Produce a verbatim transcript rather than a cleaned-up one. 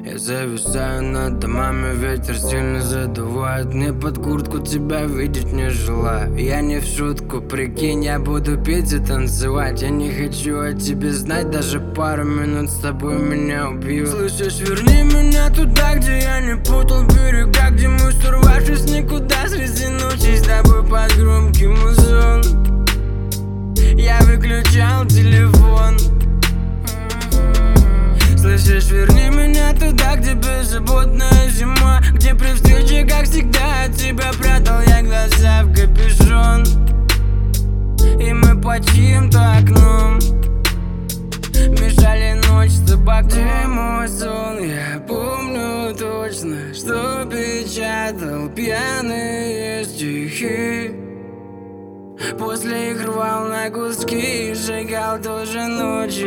Я зависаю над домами, ветер сильно задувает. Мне под куртку тебя видеть не желаю. Я не в шутку, прикинь, я буду петь и танцевать. Я не хочу о тебе знать, даже пару минут с тобой меня убьют. Слышишь, верни меня туда, где я не путал берега, где мы, сорвавшись никуда среди ночи, с тобой под громкий музон. Я выключал телефон. Слышишь, верни меня туда, где беззаботная зима, где при встрече, как всегда, от тебя прятал я глаза в капюшон. И мы под чьим-то окном мешали ночь с табаком. Где мой сон? Я помню точно, что печатал пьяные стихи. После их рвал на куски и сжигал тоже ночью.